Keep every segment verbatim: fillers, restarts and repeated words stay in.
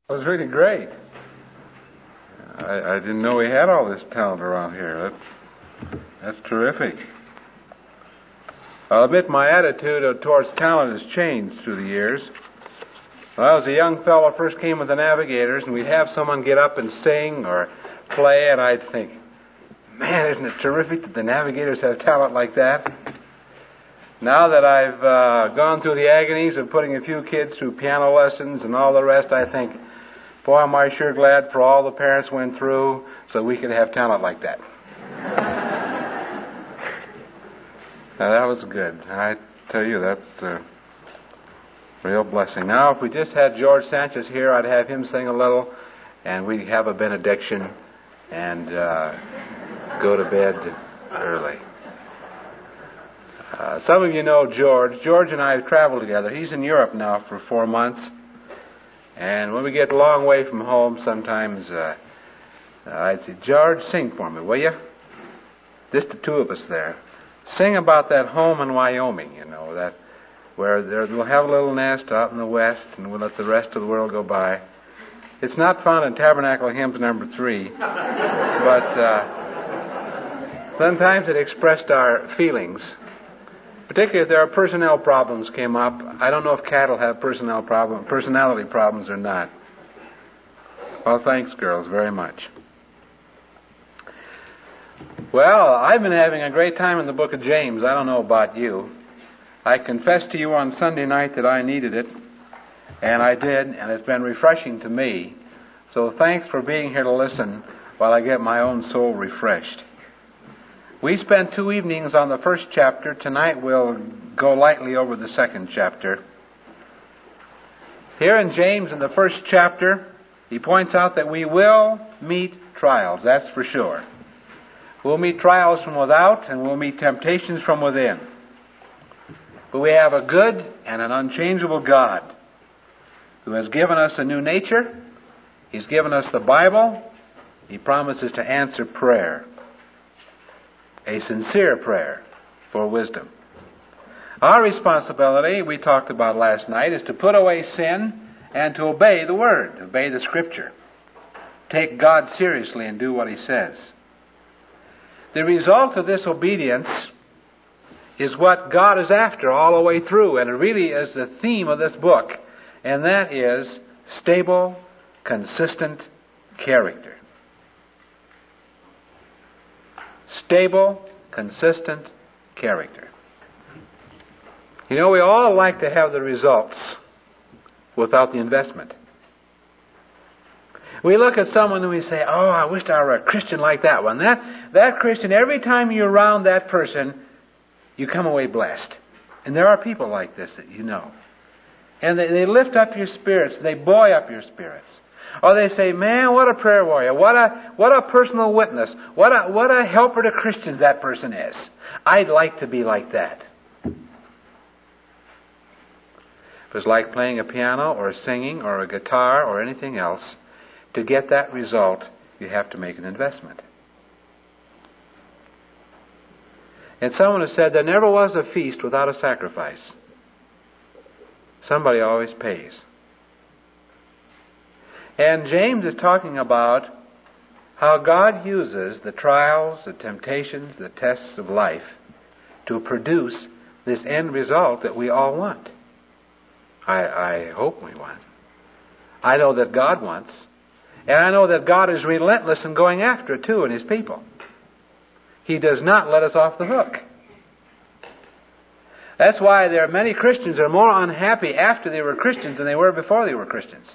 It was really great. I, I didn't know we had all this talent around here. That's that's terrific. I'll admit my attitude towards talent has changed through the years. When I was a young fellow, first came with the Navigators, and we'd have someone get up and sing or play, and I'd think, man, isn't it terrific that the Navigators have talent like that? Now that I've uh, gone through the agonies of putting a few kids through piano lessons and all the rest, I think, boy, am I sure glad for all the parents went through so we could have talent like that. Now, that was good. I tell you, that's a real blessing. Now, if we just had George Sanchez here, I'd have him sing a little, and we'd have a benediction and uh, go to bed early. Uh, some of you know George. George and I have traveled together. He's in Europe now for four months. And when we get a long way from home, sometimes uh, uh, I'd say, George, sing for me, will you? Just the two of us there. Sing about that home in Wyoming, you know, that where there, we'll have a little nest out in the west, and we'll let the rest of the world go by. It's not found in Tabernacle Hymns number three, but uh, sometimes it expressed our feelings. Particularly if there are personnel problems came up. I don't know if cattle have personnel problem, personality problems or not. Well, thanks, girls, very much. Well, I've been having a great time in the book of James. I don't know about you. I confessed to you on Sunday night that I needed it, and I did, and it's been refreshing to me. So thanks for being here to listen while I get my own soul refreshed. We spent two evenings on the first chapter. Tonight we'll go lightly over the second chapter. Here in James, in the first chapter, he points out that we will meet trials, that's for sure. We'll meet trials from without, and we'll meet temptations from within. But we have a good and an unchangeable God who has given us a new nature. He's given us the Bible. He promises to answer prayer. A sincere prayer for wisdom. Our responsibility, we talked about last night, is to put away sin and to obey the Word, obey the Scripture. Take God seriously and do what He says. The result of this obedience is what God is after all the way through, and it really is the theme of this book, and that is stable, consistent character. Stable, consistent character. You know, we all like to have the results without the investment. We look at someone and we say, oh, I wish I were a Christian like that one. That, that Christian, every time you're around that person, you come away blessed. And there are people like this that you know. And they, they lift up your spirits. They buoy up your spirits. Or they say, man, what a prayer warrior. What a, what a personal witness. What a, what a helper to Christians that person is. I'd like to be like that. If it's like playing a piano or singing or a guitar or anything else, to get that result, you have to make an investment. And someone has said there never was a feast without a sacrifice. Somebody always pays. And James is talking about how God uses the trials, the temptations, the tests of life to produce this end result that we all want. I, I hope we want. I know that God wants. And I know that God is relentless in going after it too in His people. He does not let us off the hook. That's why there are many Christians that are more unhappy after they were Christians than they were before they were Christians.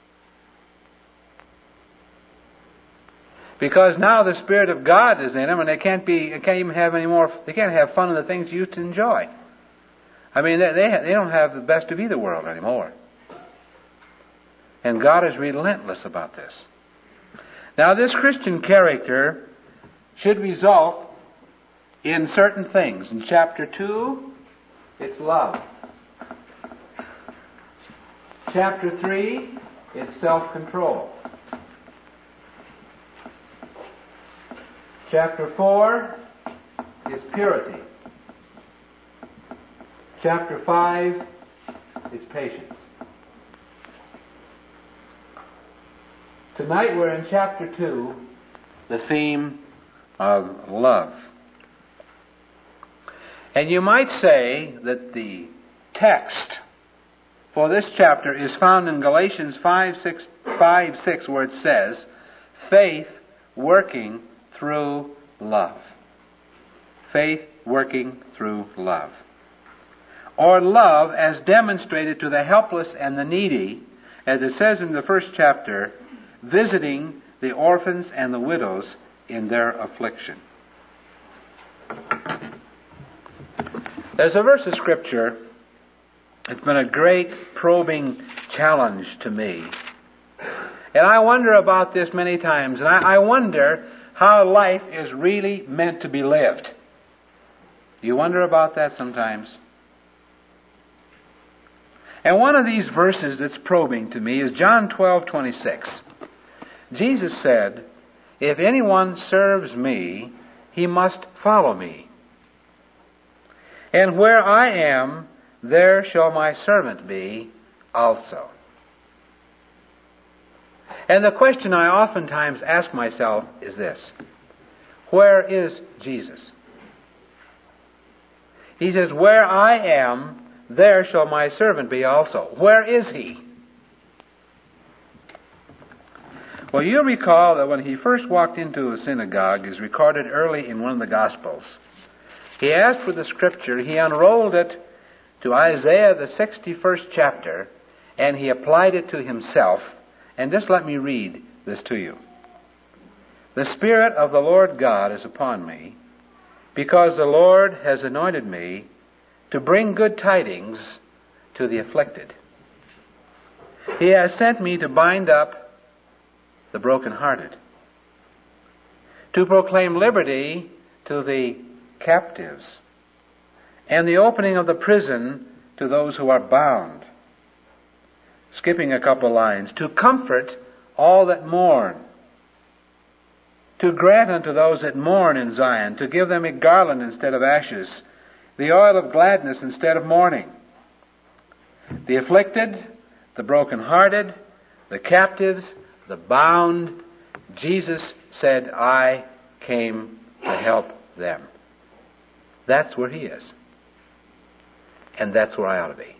Because now the Spirit of God is in them, and they can't be, they can't even have any more, they can't have fun in the things you used to enjoy. I mean, they, they, they don't have the best of either world anymore. And God is relentless about this. Now, this Christian character should result in certain things. In chapter two, it's love. Chapter three, it's self-control. Chapter four is purity. Chapter five is patience. Tonight we're in chapter two, the theme of love. And you might say that the text for this chapter is found in Galatians five six, five, six, where it says, faith working through love. Faith working through love. Or love as demonstrated to the helpless and the needy, as it says in the first chapter, visiting the orphans and the widows in their affliction. There's a verse of Scripture. It's been a great probing challenge to me. And I wonder about this many times. And I, I wonder how life is really meant to be lived. Do you wonder about that sometimes? And one of these verses that's probing to me is John twelve twenty-six. Jesus said, "If anyone serves me, he must follow me. And where I am, there shall my servant be also." And the question I oftentimes ask myself is this: where is Jesus? He says, "Where I am, there shall my servant be also." Where is he? Well, you recall that when he first walked into a synagogue, is recorded early in one of the Gospels. He asked for the Scripture, he unrolled it to Isaiah the sixty-first chapter, and he applied it to himself. And just let me read this to you. "The Spirit of the Lord God is upon me, because the Lord has anointed me to bring good tidings to the afflicted. He has sent me to bind up the brokenhearted, to proclaim liberty to the captives, and the opening of the prison to those who are bound." Skipping a couple lines. "To comfort all that mourn, to grant unto those that mourn in Zion, to give them a garland instead of ashes, the oil of gladness instead of mourning. The afflicted, the brokenhearted, the captives, the bound." Jesus said, "I came to help them." That's where he is. And that's where I ought to be.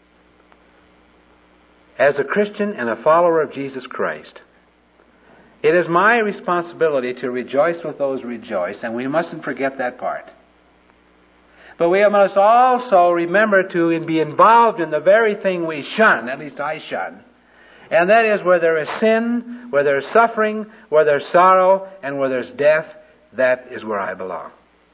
As a Christian and a follower of Jesus Christ, it is my responsibility to rejoice with those who rejoice, and we mustn't forget that part. But we must also remember to be involved in the very thing we shun, at least I shun, and that is where there is sin, where there is suffering, where there is sorrow, and where there is death. That is where I belong.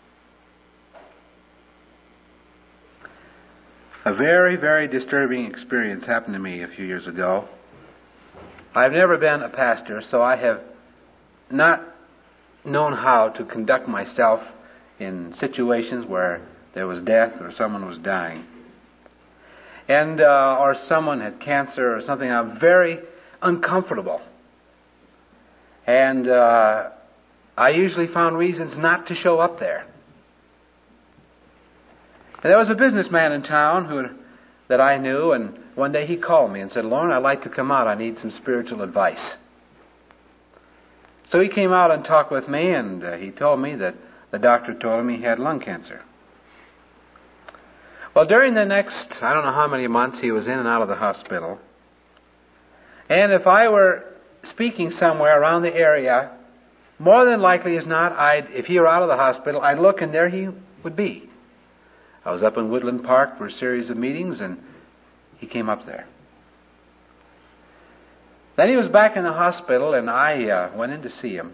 A very, very disturbing experience happened to me a few years ago. I've never been a pastor, so I have not known how to conduct myself in situations where there was death or someone was dying. And, uh, or someone had cancer or something. I'm very uncomfortable. And, uh, I usually found reasons not to show up there. And there was a businessman in town who that I knew, and one day he called me and said, "Loren, I'd like to come out. I need some spiritual advice." So he came out and talked with me, and uh, he told me that the doctor told him he had lung cancer. Well, during the next, I don't know how many months, he was in and out of the hospital. And if I were speaking somewhere around the area, more than likely as not, I'd, if he were out of the hospital, I'd look and there he would be. I was up in Woodland Park for a series of meetings, and he came up there. Then he was back in the hospital, and I uh, went in to see him.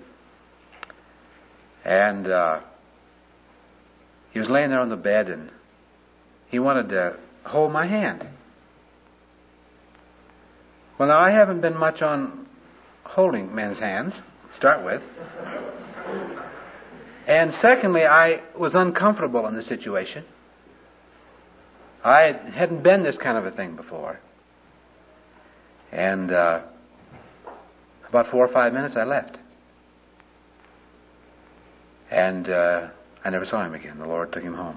And uh, he was laying there on the bed, and he wanted to hold my hand. Well, now, I haven't been much on holding men's hands, to start with. And secondly, I was uncomfortable in the situation. I hadn't been this kind of a thing before. And uh, about four or five minutes, I left. And uh, I never saw him again. The Lord took him home.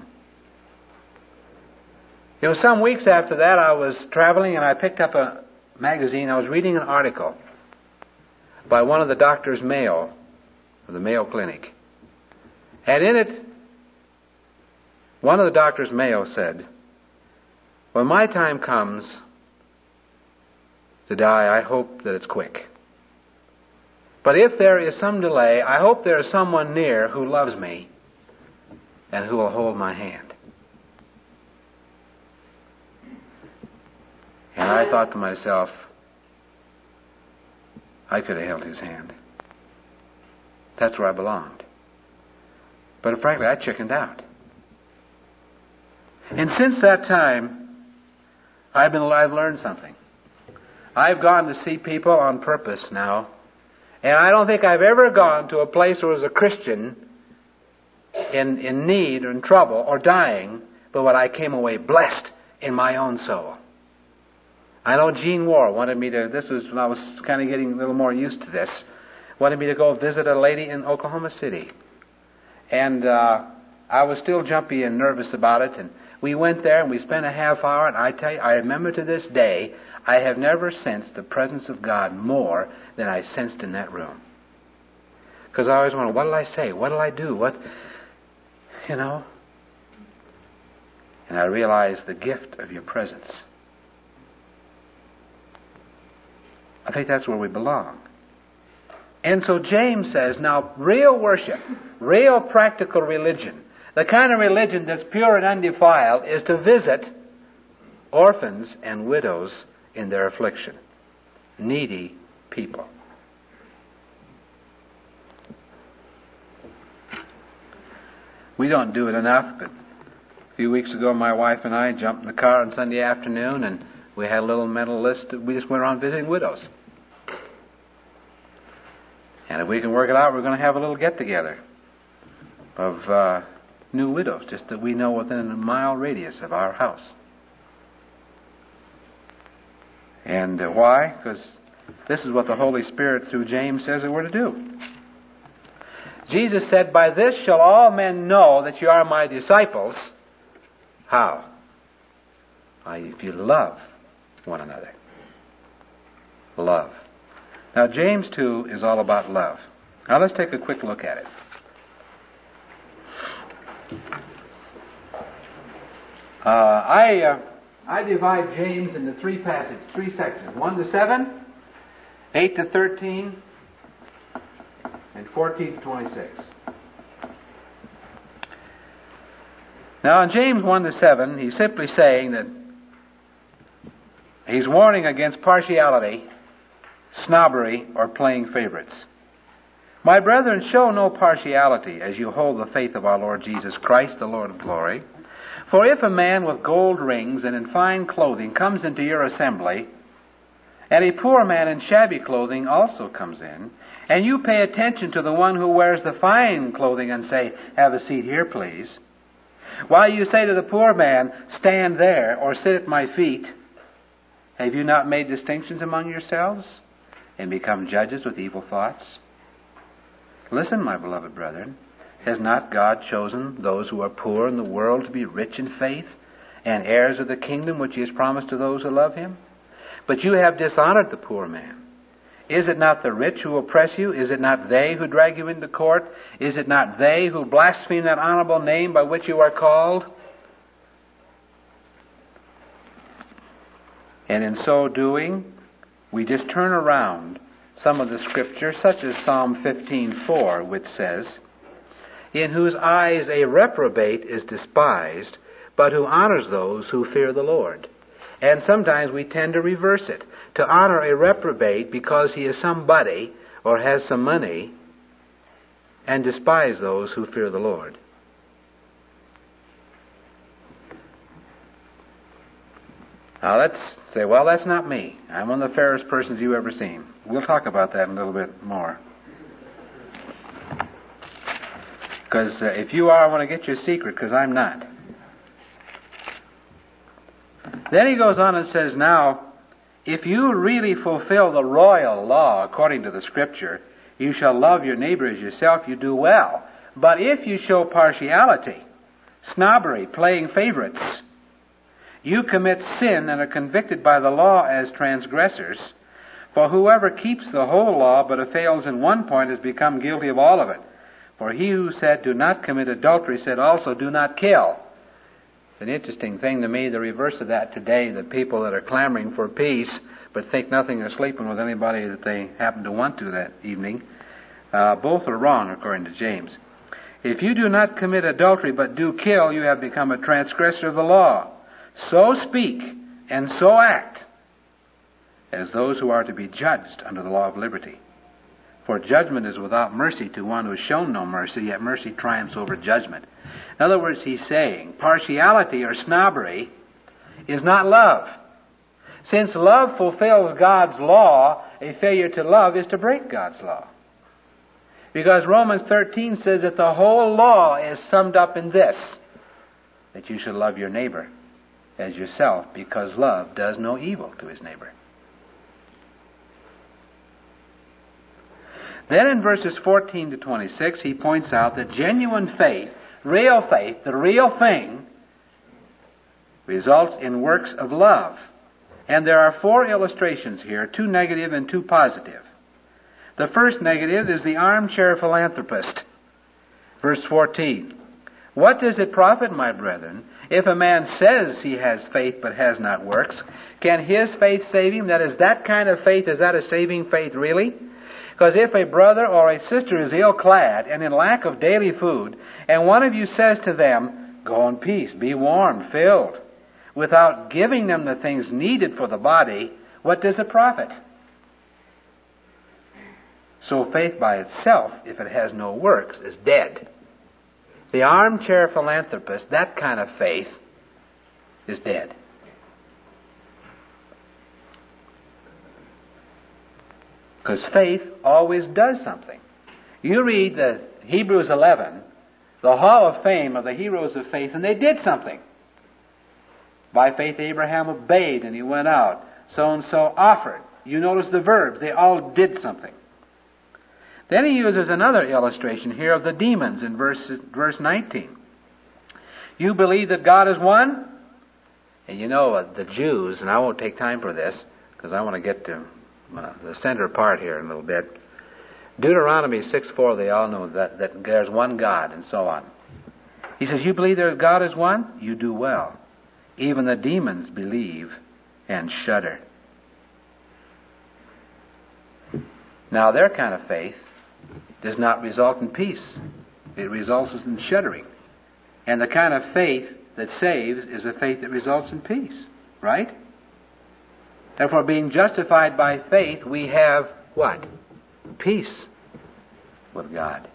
It was some weeks after that, I was traveling and I picked up a magazine. I was reading an article by one of the doctors' Mayo, of the Mayo Clinic. And in it, one of the doctors' Mayo said, "When my time comes to die, I hope that it's quick. But if there is some delay, I hope there is someone near who loves me and who will hold my hand." And I thought to myself, I could have held his hand. That's where I belonged. But frankly, I chickened out. And since that time, I've been I've learned something. I've gone to see people on purpose now, and I don't think I've ever gone to a place where there was a Christian in in need or in trouble or dying, but when I came away blessed in my own soul. I know Gene Warr wanted me to, this was when I was kind of getting a little more used to this, wanted me to go visit a lady in Oklahoma City. And uh, I was still jumpy and nervous about it, and we went there and we spent a half hour, and I tell you, I remember to this day, I have never sensed the presence of God more than I sensed in that room. Because I always wonder, what did I say? What did I do? What, you know? And I realized the gift of your presence. I think that's where we belong. And so James says, now, real worship, real practical religion, the kind of religion that's pure and undefiled, is to visit orphans and widows in their affliction. Needy people. We don't do it enough, but a few weeks ago my wife and I jumped in the car on Sunday afternoon and we had a little mental list. We just went around visiting widows. And if we can work it out, we're going to have a little get-together of uh, new widows, just that we know within a mile radius of our house. And uh, why? Because this is what the Holy Spirit through James says that we're to do. Jesus said, "By this shall all men know that you are my disciples." How? Why, if you love one another. Love. Now, James two is all about love. Now, let's take a quick look at it. Uh, I uh, I divide James into three passages, three sections. one to seven, eight to thirteen, and fourteen to twenty-six. Now, in James one to seven, he's simply saying that he's warning against partiality, snobbery, or playing favorites. "My brethren, show no partiality as you hold the faith of our Lord Jesus Christ, the Lord of glory. For if a man with gold rings and in fine clothing comes into your assembly, and a poor man in shabby clothing also comes in, and you pay attention to the one who wears the fine clothing and say, 'Have a seat here, please,' while you say to the poor man, 'Stand there,' or 'Sit at my feet,' have you not made distinctions among yourselves and become judges with evil thoughts? Listen, my beloved brethren, has not God chosen those who are poor in the world to be rich in faith and heirs of the kingdom which he has promised to those who love him? But you have dishonored the poor man. Is it not the rich who oppress you? Is it not they who drag you into court? Is it not they who blaspheme that honorable name by which you are called? And in so doing, we just turn around some of the scripture, such as Psalm fifteen four, which says, "In whose eyes a reprobate is despised, but who honors those who fear the Lord." And sometimes we tend to reverse it, to honor a reprobate because he is somebody or has some money, and despise those who fear the Lord. Now let's say, well, that's not me. I'm one of the fairest persons you've ever seen. We'll talk about that in a little bit more. Because uh, if you are, I want to get you a secret, because I'm not. Then he goes on and says, now, if you really fulfill the royal law according to the Scripture, you shall love your neighbor as yourself, you do well. But if you show partiality, snobbery, playing favorites, you commit sin and are convicted by the law as transgressors. For whoever keeps the whole law but fails in one point has become guilty of all of it. For he who said, do not commit adultery, said also, do not kill. It's an interesting thing to me, the reverse of that today, the people that are clamoring for peace but think nothing of sleeping with anybody that they happen to want to that evening. Uh, both are wrong, according to James. If you do not commit adultery but do kill, you have become a transgressor of the law. So speak and so act as those who are to be judged under the law of liberty. For judgment is without mercy to one who has shown no mercy, yet mercy triumphs over judgment. In other words, he's saying partiality or snobbery is not love. Since love fulfills God's law, a failure to love is to break God's law. Because Romans thirteen says that the whole law is summed up in this, that you should love your neighbor as yourself, because love does no evil to his neighbor. Then in verses fourteen to twenty-six, he points out that genuine faith, real faith, the real thing, results in works of love. And there are four illustrations here, two negative and two positive. The first negative is the armchair philanthropist. Verse fourteen. What does it profit, my brethren, if a man says he has faith but has not works? Can his faith save him? That is, that kind of faith, is that a saving faith really? Because if a brother or a sister is ill-clad and in lack of daily food, and one of you says to them, go in peace, be warm, filled, without giving them the things needed for the body, what does it profit? So faith by itself, if it has no works, is dead. The armchair philanthropist, that kind of faith, is dead. Because faith always does something. You read the Hebrews eleven, the hall of fame of the heroes of faith, and they did something. By faith Abraham obeyed and he went out. So-and-so offered. You notice the verbs. They all did something. Then he uses another illustration here of the demons in verse, verse nineteen. You believe that God is one? And you know, uh, the Jews, and I won't take time for this, because I want to get to uh, the center part here in a little bit. Deuteronomy six four, they all know that, that there's one God, and so on. He says, you believe that God is one? You do well. Even the demons believe and shudder. Now, their kind of faith does not result in peace. It results in shuddering. And the kind of faith that saves is a faith that results in peace. Right? Therefore, being justified by faith, we have what? Peace with God.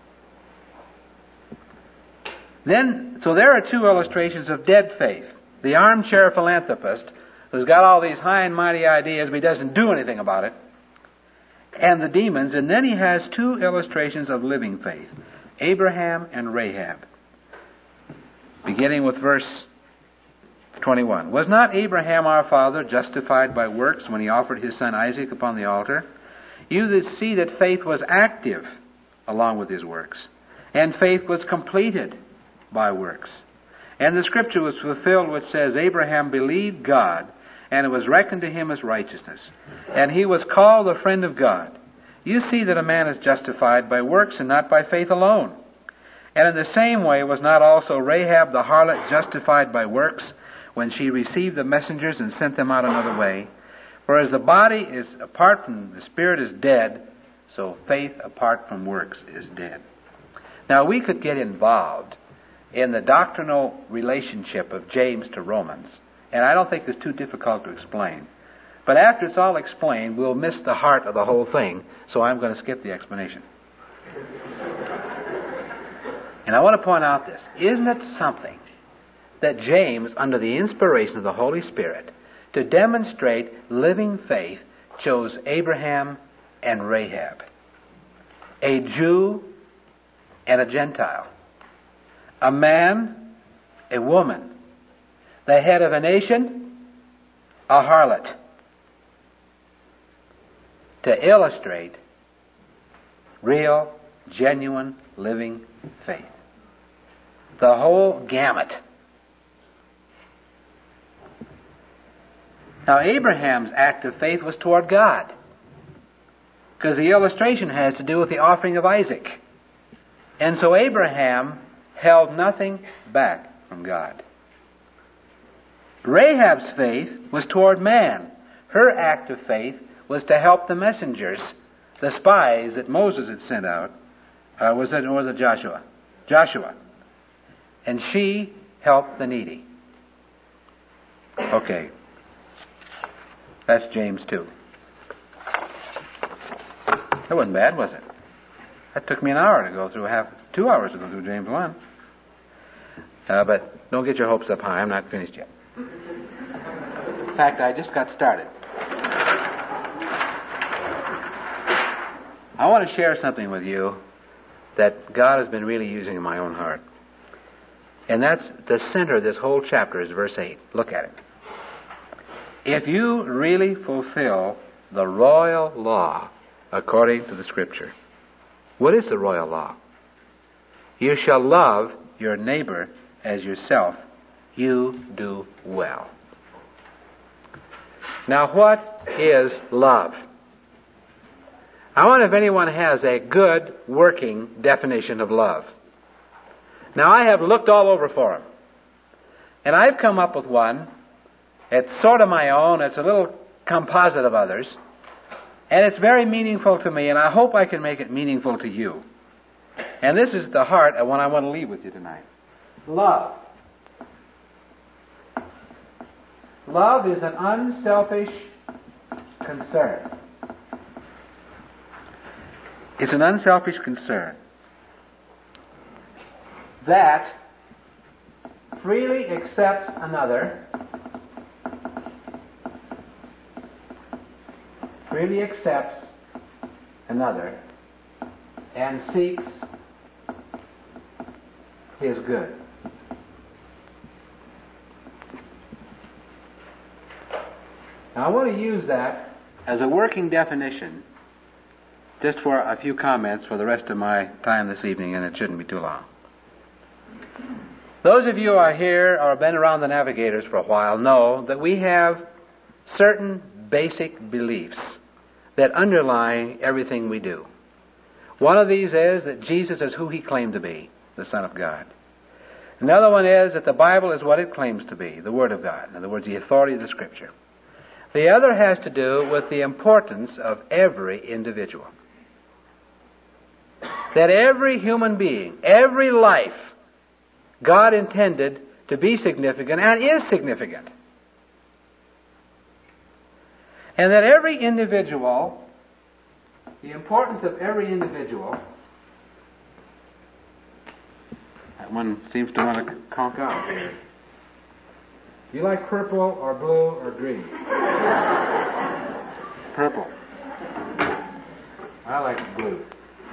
Then, so there are two illustrations of dead faith. The armchair philanthropist, who's got all these high and mighty ideas, but he doesn't do anything about it. And the demons, and then he has two illustrations of living faith, Abraham and Rahab. Beginning with verse twenty-one. Was not Abraham our father justified by works when he offered his son Isaac upon the altar? You that see that faith was active along with his works, and faith was completed by works. And the scripture was fulfilled which says, Abraham believed God, and it was reckoned to him as righteousness. And he was called the friend of God. You see that a man is justified by works and not by faith alone. And in the same way was not also Rahab the harlot justified by works when she received the messengers and sent them out another way? For as the body is apart from the spirit is dead, so faith apart from works is dead. Now we could get involved in the doctrinal relationship of James to Romans, and I don't think it's too difficult to explain. But after it's all explained, we'll miss the heart of the whole thing, so I'm going to skip the explanation. And I want to point out this. Isn't it something that James, under the inspiration of the Holy Spirit, to demonstrate living faith, chose Abraham and Rahab, a Jew and a Gentile, a man, a woman, the head of a nation, a harlot, to illustrate real, genuine, living faith. The whole gamut. Now, Abraham's act of faith was toward God. because the illustration has to do with the offering of Isaac. And so Abraham held nothing back from God. Rahab's faith was toward man. Her act of faith was to help the messengers, the spies that Moses had sent out. Uh, was it, or was it Joshua? Joshua. And she helped the needy. Okay. That's James two. That wasn't bad, was it? That took me an hour to go through, half, two hours to go through James one. Uh, but don't get your hopes up high. I'm not finished yet. In fact, I just got started. I want to share something with you that God has been really using in my own heart. And that's the center of this whole chapter is verse eight. Look at it. If you really fulfill the royal law according to the Scripture, what is the royal law? You shall love your neighbor as yourself. You do well. Now, what is love? I wonder if anyone has a good working definition of love. Now, I have looked all over for them. And I've come up with one. It's sort of my own. It's a little composite of others. And it's very meaningful to me, and I hope I can make it meaningful to you. And this is the heart of what I want to leave with you tonight. Love. Love is an unselfish concern. It's an unselfish concern that freely accepts another, freely accepts another, and seeks his good. Now, I want to use that as a working definition just for a few comments for the rest of my time this evening, and it shouldn't be too long. Those of you who are here or have been around the Navigators for a while know that we have certain basic beliefs that underlie everything we do. One of these is that Jesus is who he claimed to be, the Son of God. Another one is that the Bible is what it claims to be, the Word of God. In other words, the authority of the Scripture. The other has to do with the importance of every individual. That every human being, every life, God intended to be significant and is significant. And that every individual, the importance of every individual, that one seems to want to conk out here. Do you like purple or blue or green? Purple. I like blue.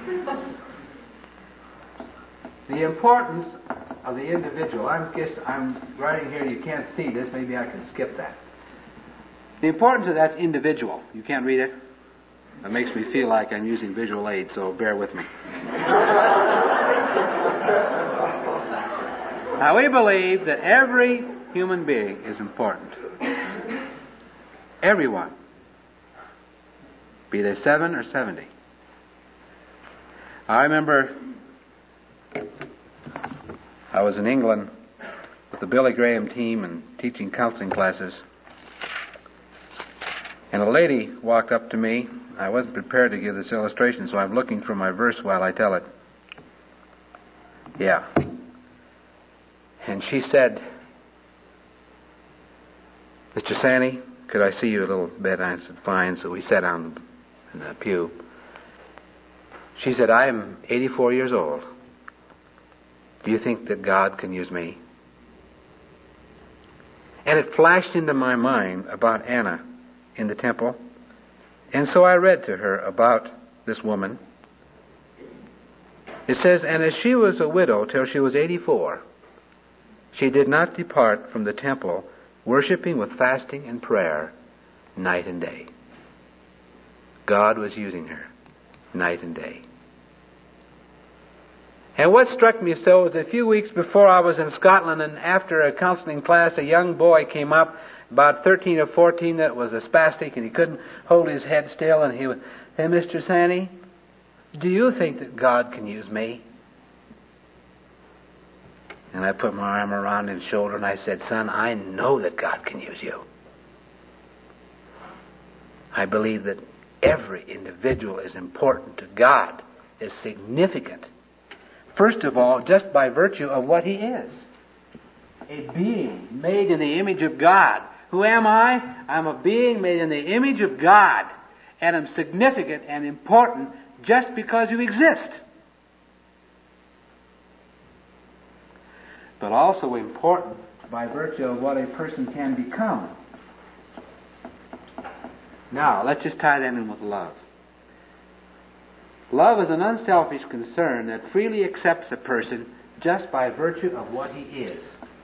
The importance of the individual. I'm guess I'm writing here. You can't see this. Maybe I can skip that. The importance of that's individual. You can't read it. It makes me feel like I'm using visual aids, so bear with me. Now, we believe that every human being is important. Everyone. Be they seven or seventy. I remember I was in England with the Billy Graham team and teaching counseling classes. And a lady walked up to me. I wasn't prepared to give this illustration, so I'm looking for my verse while I tell it. Yeah. And she said, Mister Sanney, could I see you a little bit? I said, fine. So we sat down in the pew. She said, I am eighty-four years old. Do you think that God can use me? And it flashed into my mind about Anna in the temple. And so I read to her about this woman. It says, and as she was a widow till she was eighty-four, she did not depart from the temple, worshiping with fasting and prayer night and day. God was using her night and day. And what struck me so was a few weeks before I was in Scotland, and after a counseling class, a young boy came up, about thirteen or fourteen, that was a spastic, and he couldn't hold his head still, and he was, Hey, Mister Sandy, do you think that God can use me? And I put my arm around his shoulder and I said, son, I know that God can use you. I believe that every individual is important to God, is significant. First of all, just by virtue of what he is. A being made in the image of God. Who am I? I'm a being made in the image of God. And I'm significant and important just because you exist. But also important by virtue of what a person can become. Now, let's just tie that in with love. Love is an unselfish concern that freely accepts a person just by virtue of what he is.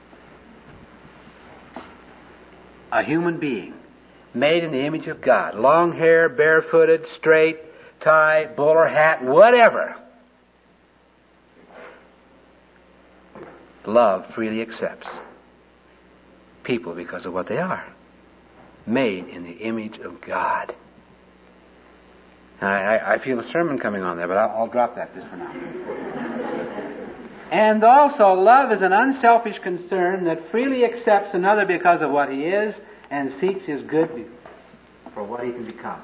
A human being, made in the image of God. Long hair, barefooted, straight, tie, bowler hat, whatever. Love freely accepts people because of what they are. Made in the image of God. I, I, I feel a sermon coming on there, but I'll, I'll drop that just for now. And also, love is an unselfish concern that freely accepts another because of what he is and seeks his good for what he can become.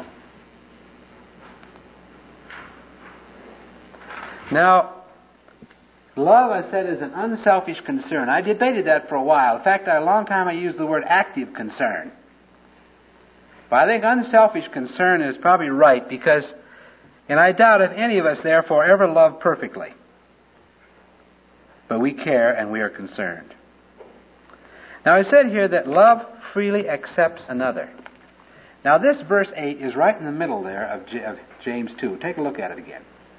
Now, love, I said, is an unselfish concern. I debated that for a while. In fact, a long time I used the word active concern. But I think unselfish concern is probably right because, and I doubt if any of us, therefore, ever love perfectly. But we care and we are concerned. Now, I said here that love freely accepts another. Now, this verse eight is right in the middle there of, J- of James two. Take a look at it again.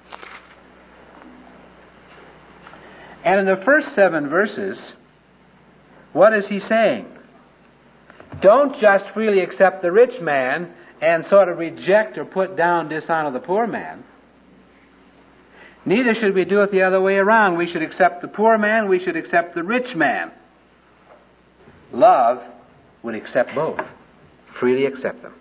And in the first seven verses, what is he saying? Don't just freely accept the rich man and sort of reject or put down, dishonor the poor man. Neither should we do it the other way around. We should accept the poor man, we should accept the rich man. Love would accept both. Freely accept them.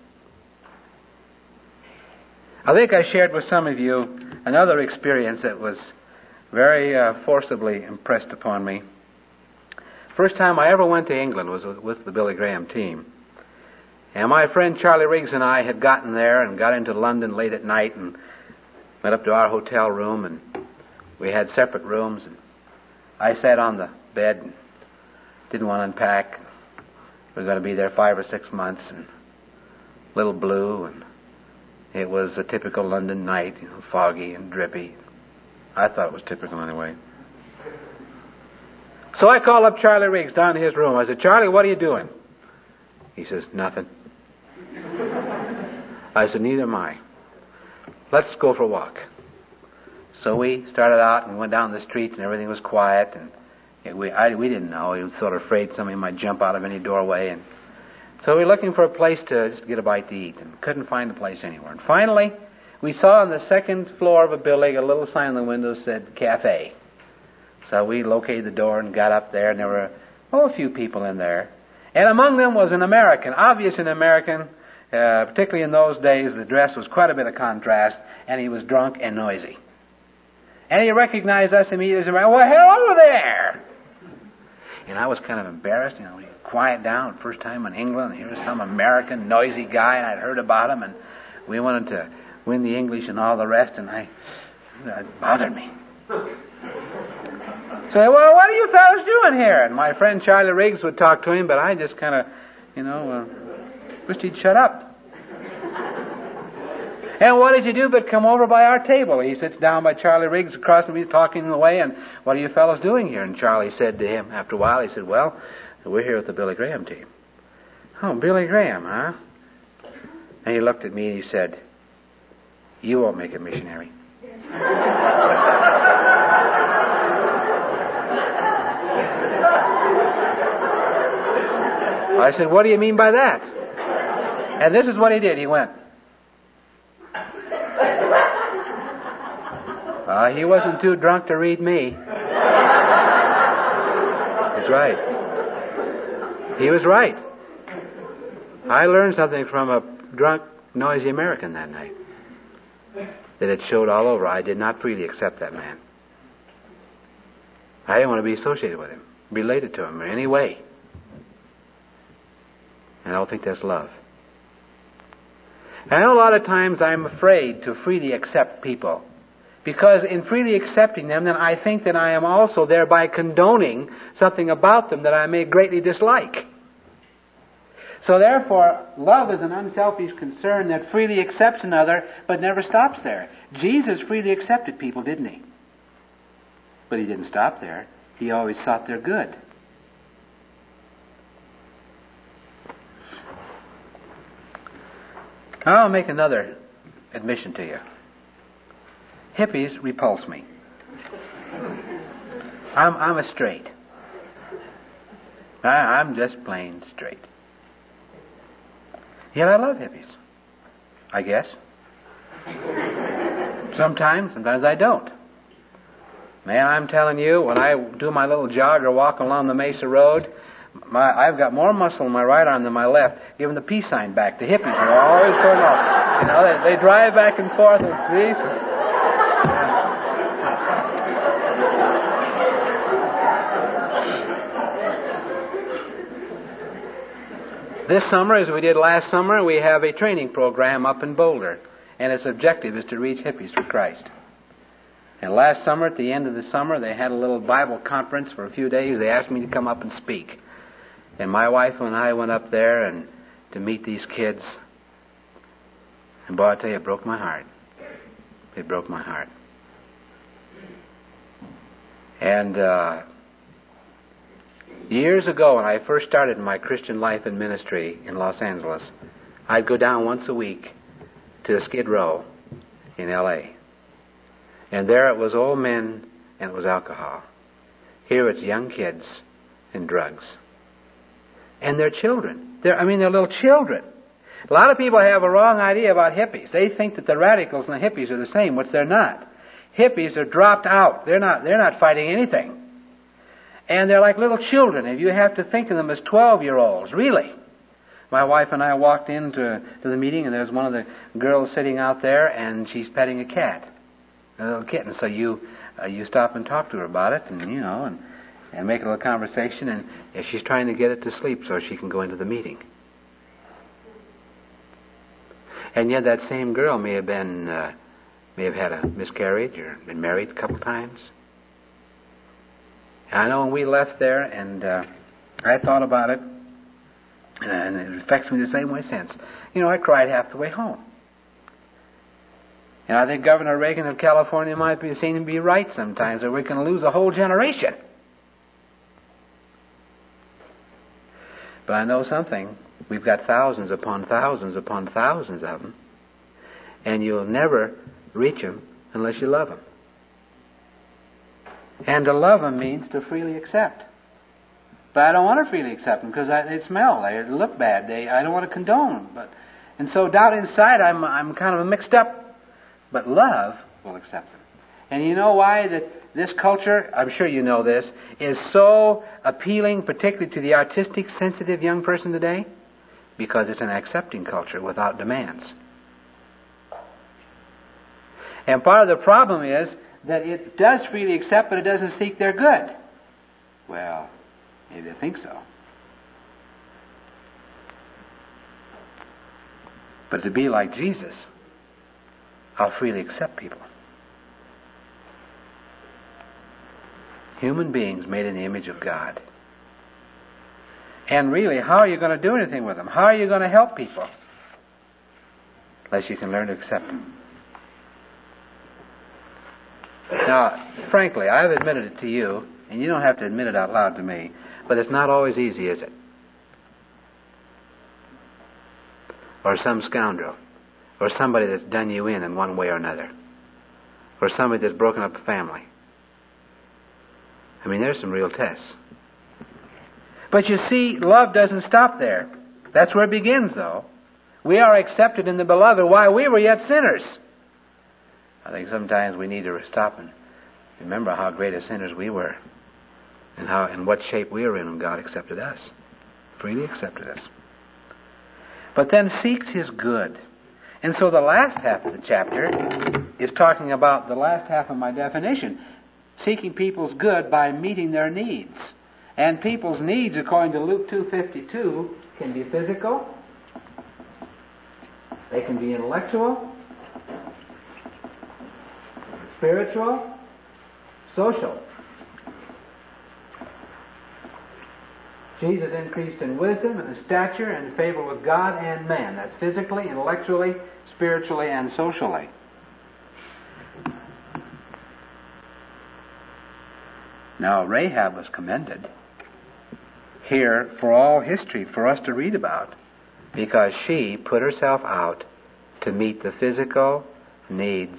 I think I shared with some of you another experience that was very uh, forcibly impressed upon me. First time I ever went to England was with the Billy Graham team. And my friend Charlie Riggs and I had gotten there and got into London late at night and went up to our hotel room, and we had separate rooms. And I sat on the bed and didn't want to unpack. We were going to be there five or six months, and little blue, and it was a typical London night, you know, foggy and drippy. I thought it was typical anyway. So I called up Charlie Riggs down to his room. I said, Charlie, what are you doing? He says, nothing. I said, neither am I. Let's go for a walk. So we started out and went down the streets and everything was quiet, and it, we I, we didn't know. He was sort of afraid somebody might jump out of any doorway, and so we were looking for a place to just get a bite to eat and couldn't find a place anywhere. And finally, we saw on the second floor of a building a little sign on the window said cafe. So we located the door and got up there, and there were oh, a few people in there. And among them was an American, obvious an American, uh, particularly in those days. The dress was quite a bit of contrast, and he was drunk and noisy. And he recognized us immediately. He said, well, hello there! And I was kind of embarrassed, you know, quiet down, first time in England, and here's some American noisy guy, and I'd heard about him, and we wanted to win the English and all the rest, and I, it bothered me. So, well, what are you fellas doing here? And my friend Charlie Riggs would talk to him, but I just kind of, you know, uh, wished he'd shut up. And what does he do but come over by our table? He sits down by Charlie Riggs across from me, talking away, and what are you fellas doing here? And Charlie said to him after a while, he said, well, we're here with the Billy Graham team. Oh, Billy Graham, huh? And he looked at me and he said, you won't make a missionary. I said, what do you mean by that? And this is what he did. He went. Uh, he wasn't too drunk to read me. He's right. He was right. I learned something from a drunk, noisy American that night. that it showed all over. I did not freely accept that man. I didn't want to be associated with him, related to him in any way. And I don't think that's love. And I know a lot of times I'm afraid to freely accept people, because in freely accepting them, then I think that I am also thereby condoning something about them that I may greatly dislike. So therefore, love is an unselfish concern that freely accepts another, but never stops there. Jesus freely accepted people, didn't he? But he didn't stop there. He always sought their good. I'll make another admission to you. Hippies repulse me. I'm, I'm a straight. I, I'm just plain straight. Yet I love hippies. I guess. Sometimes, sometimes I don't. Man, I'm telling you, when I do my little jog or walk along the Mesa Road, my, I've got more muscle in my right arm than my left, giving the peace sign back. The hippies are always going off. You know, they, they drive back and forth with peace. This summer, as we did last summer, we have a training program up in Boulder, and its objective is to reach hippies for Christ. And last summer, at the end of the summer, they had a little Bible conference for a few days. They asked me to come up and speak. And my wife and I went up there and to meet these kids. And boy, I tell you, it broke my heart. It broke my heart. And uh, years ago, when I first started my Christian life and ministry in Los Angeles, I'd go down once a week to Skid Row in L A And there it was old men and it was alcohol. Here it's young kids and drugs. And they're children. They're, I mean, they're little children. A lot of people have a wrong idea about hippies. They think that the radicals and the hippies are the same, which they're not. Hippies are dropped out. They're not, they're not fighting anything. And they're like little children. If you have to think of them as twelve-year-olds, really. My wife and I walked into to the meeting, and there's one of the girls sitting out there, and she's petting a cat, a little kitten. So you uh, you stop and talk to her about it, and you know, and and make a little conversation, and yeah, she's trying to get it to sleep so she can go into the meeting. And yet that same girl may have been uh, may have had a miscarriage or been married a couple times. I know when we left there, and uh, I thought about it, and it affects me the same way since. You know, I cried half the way home. And I think Governor Reagan of California might be seen to be right sometimes, that we're going to lose a whole generation. But I know something. We've got thousands upon thousands upon thousands of them, and you'll never reach them unless you love them. And to love them means to freely accept. But I don't want to freely accept them because they smell, they look bad. They, I don't want to condone. But and so down inside, I'm I'm kind of mixed up. But love will accept them. And you know why that this culture, I'm sure you know this, is so appealing, particularly to the artistic, sensitive young person today? Because it's an accepting culture without demands. And part of the problem is that it does freely accept, but it doesn't seek their good. Well, maybe they think so. But to be like Jesus, I'll freely accept people. Human beings made in the image of God. And really, how are you going to do anything with them? How are you going to help people? Unless you can learn to accept them. Now, frankly, I've admitted it to you, and you don't have to admit it out loud to me, but it's not always easy, is it? Or some scoundrel, or somebody that's done you in in one way or another, or somebody that's broken up a family. I mean, there's some real tests. But you see, love doesn't stop there. That's where it begins, though. We are accepted in the Beloved while we were yet sinners. I think sometimes we need to stop and remember how great as sinners we were, and how and what shape we were in when God accepted us, freely accepted us. But then seeks His good. And so the last half of the chapter is talking about the last half of my definition, seeking people's good by meeting their needs. And people's needs, according to Luke two fifty-two, can be physical, they can be intellectual, spiritual, social. Jesus increased in wisdom and in stature and in favor with God and man. That's physically, intellectually, spiritually, and socially. Now, Rahab was commended here for all history for us to read about, because she put herself out to meet the physical needs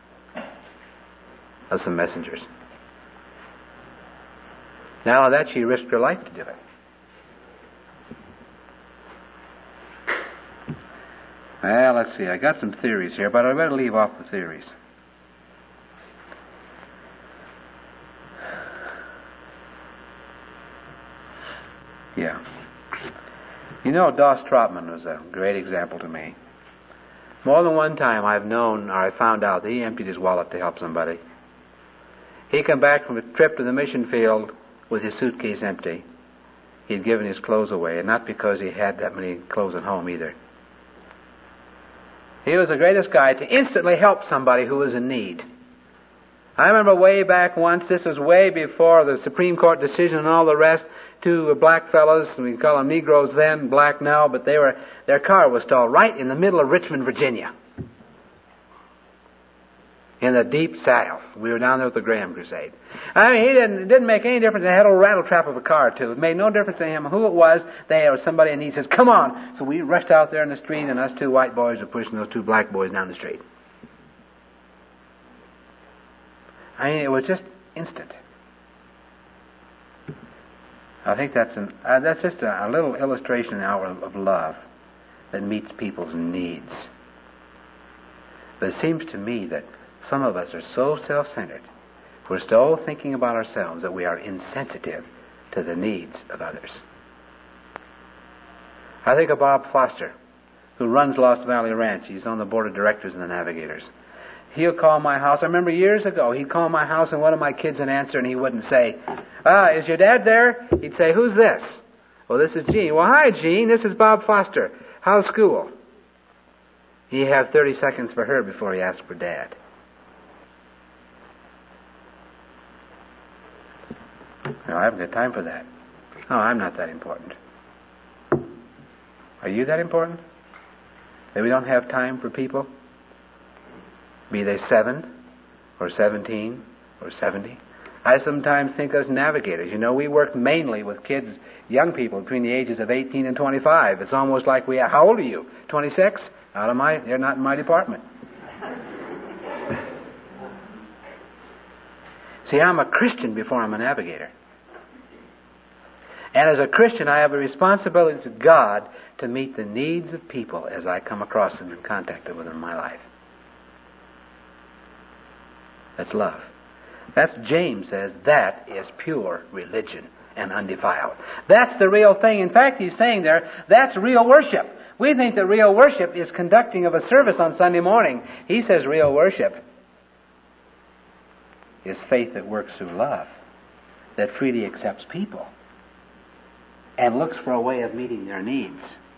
of some messengers. Now that she risked her life to do it. Well, let's see. I got some theories here, but I better leave off the theories. Yeah. You know, Doss Trotman was a great example to me. More than one time I've known, or I found out, that he emptied his wallet to help somebody. He come back from a trip to the mission field with his suitcase empty. He'd given his clothes away, and not because he had that many clothes at home either. He was the greatest guy to instantly help somebody who was in need. I remember way back once, this was way before the Supreme Court decision and all the rest, two black fellows, we call them Negroes then, black now, but they were, their car was stalled right in the middle of Richmond, Virginia. In the deep south. We were down there with the Graham Crusade. I mean, he didn't, it didn't make any difference. They had a little rattle trap of a car, too. It made no difference to him who it was. They was somebody, and he says, come on. So we rushed out there in the street, and us two white boys were pushing those two black boys down the street. I mean, it was just instant. I think that's an uh, that's just a, a little illustration now of, of love that meets people's needs. But it seems to me that some of us are so self-centered, we're so thinking about ourselves that we are insensitive to the needs of others. I think of Bob Foster, who runs Lost Valley Ranch. He's on the board of directors and the Navigators. He'll call my house. I remember years ago, he'd call my house and one of my kids would answer, and he wouldn't say, ah, is your dad there? He'd say, who's this? Well, this is Gene. Well, hi, Gene. This is Bob Foster. How's school? He'd have thirty seconds for her before he asked for Dad. No, I haven't got time for that. No, I'm not that important. Are you that important? That we don't have time for people? Be they seven, or seventeen, or seventy. I sometimes think us navigators, you know, we work mainly with kids, young people between the ages of eighteen and twenty-five. It's almost like we, how old are you? twenty-six? Out of my, they're not in my department. See, I'm a Christian before I'm a navigator. And as a Christian, I have a responsibility to God to meet the needs of people as I come across them and contact them with them in my life. That's love. That's, James says, that is pure religion and undefiled. That's the real thing. In fact, he's saying there, that's real worship. We think that real worship is conducting of a service on Sunday morning. He says real worship is faith that works through love, that freely accepts people and looks for a way of meeting their needs.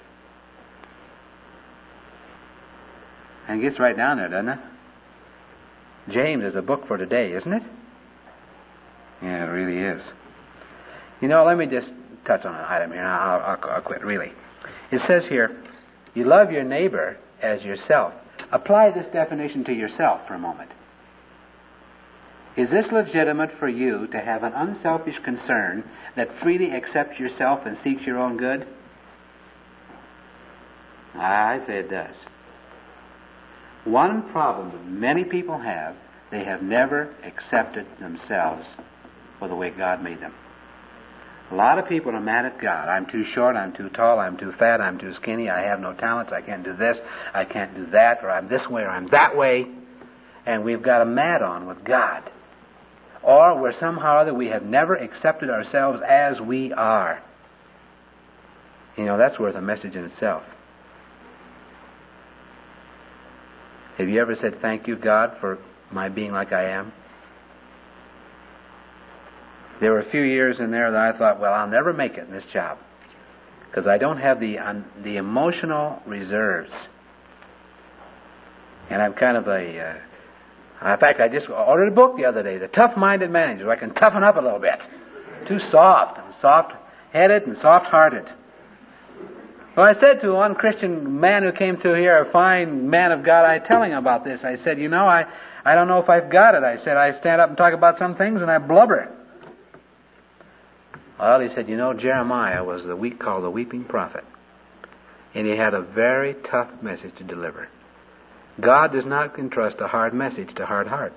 And gets right down there, doesn't it? James is a book for today, isn't it? Yeah, it really is. You know, let me just touch on an item here, and I'll, I'll, I'll quit, really. It says here, you love your neighbor as yourself. Apply this definition to yourself for a moment. Is this legitimate for you to have an unselfish concern that freely accepts yourself and seeks your own good? I'd say it does. One problem that many people have, they have never accepted themselves for the way God made them. A lot of people are mad at God. I'm too short, I'm too tall, I'm too fat, I'm too skinny, I have no talents, I can't do this, I can't do that, or I'm this way, or I'm that way. And we've got a mad on with God. Or we're somehow or other, we have never accepted ourselves as we are. You know, that's worth a message in itself. Have you ever said, thank you, God, for my being like I am? There were a few years in there that I thought, well, I'll never make it in this job because I don't have the um, the emotional reserves. And I'm kind of a... Uh, in fact, I just ordered a book the other day, The Tough-Minded Manager, where I can toughen up a little bit. Too soft, and soft-headed and soft-hearted. Well, I said to one Christian man who came through here, a fine man of God, I telling him about this. I said, you know, I, I don't know if I've got it. I said, I stand up and talk about some things and I blubber. Well, he said, you know, Jeremiah was the weak called the weeping prophet. And he had a very tough message to deliver. God does not entrust a hard message to hard hearts.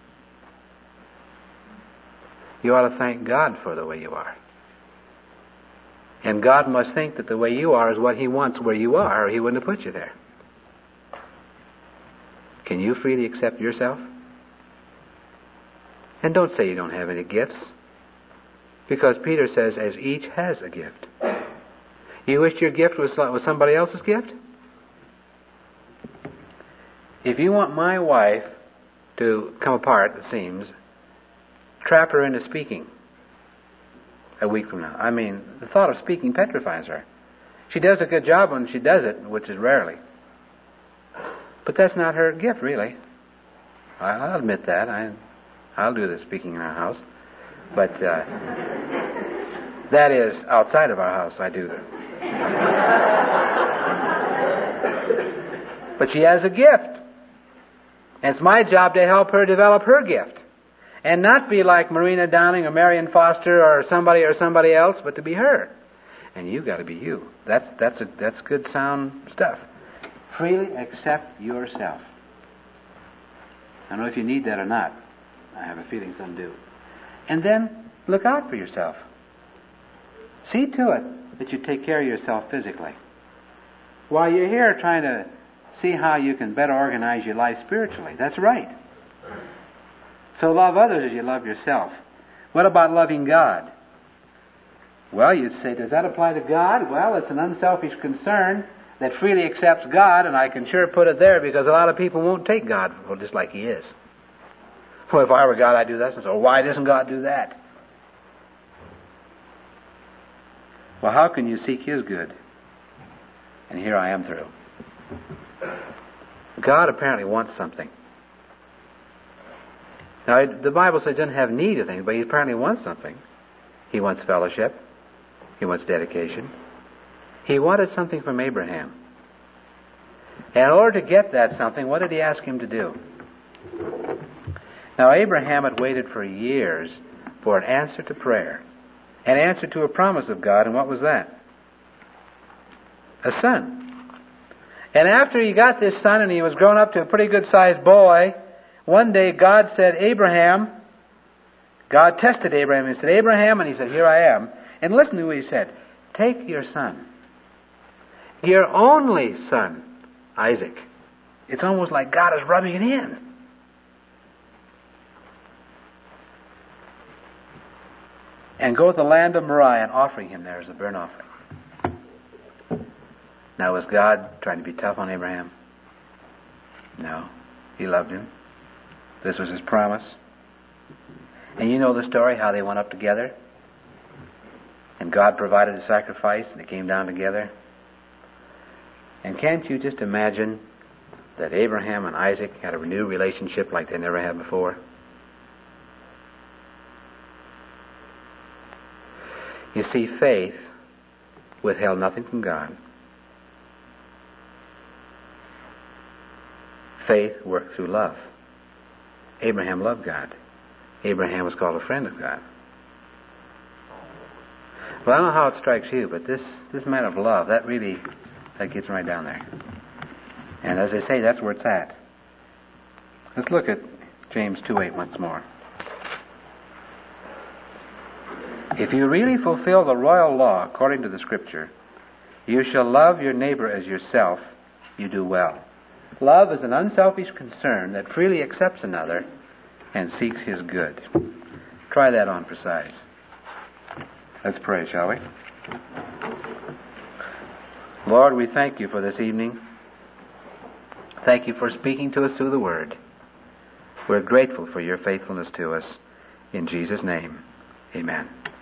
You ought to thank God for the way you are. And God must think that the way you are is what He wants where you are, or He wouldn't have put you there. Can you freely accept yourself? And don't say you don't have any gifts. Because Peter says, as each has a gift. You wish your gift was, was somebody else's gift? If you want my wife to come apart, it seems, trap her into speaking. A week from now. I mean, the thought of speaking petrifies her. She does a good job when she does it, which is rarely. But that's not her gift, really. I'll admit that. I, I'll do the speaking in our house. But uh, that is outside of our house. I do that. But she has a gift. And it's my job to help her develop her gift. And not be like Marina Downing or Marion Foster or somebody or somebody else, but to be her. And you've got to be you. That's that's a, that's good sound stuff. Freely accept yourself. I don't know if you need that or not. I have a feeling some do. And then look out for yourself. See to it that you take care of yourself physically. While you're here trying to see how you can better organize your life spiritually. That's right. So love others as you love yourself. What about loving God? Well, you'd say, does that apply to God? Well, it's an unselfish concern that freely accepts God, and I can sure put it there because a lot of people won't take God well, just like He is. Well, if I were God, I'd do this. And so why doesn't God do that? Well, how can you seek His good? And here I am through. God apparently wants something. Now, the Bible says He doesn't have need of things, but He apparently wants something. He wants fellowship. He wants dedication. He wanted something from Abraham. And in order to get that something, what did He ask him to do? Now, Abraham had waited for years for an answer to prayer, an answer to a promise of God, and what was that? A son. And after he got this son and he was grown up to a pretty good-sized boy, one day God said, Abraham, God tested Abraham and said, Abraham, and he said, here I am. And listen to what He said. Take your son, your only son, Isaac. It's almost like God is rubbing it in. And go to the land of Moriah and offering him there as a burnt offering. Now, was God trying to be tough on Abraham? No. He loved him. This was His promise. And you know the story, how they went up together. And God provided a sacrifice, and they came down together. And can't you just imagine that Abraham and Isaac had a renewed relationship like they never had before? You see, faith withheld nothing from God. Faith worked through love. Abraham loved God. Abraham was called a friend of God. Well, I don't know how it strikes you, but this, this man of love, that really, that gets right down there. And as I say, that's where it's at. Let's look at James two eight once more. If you really fulfill the royal law according to the Scripture, you shall love your neighbor as yourself, you do well. Love is an unselfish concern that freely accepts another and seeks his good. Try that on for size. Let's pray, shall we? Lord, we thank You for this evening. Thank you for speaking to us through the Word. We're grateful for your faithfulness to us. In Jesus' name, amen.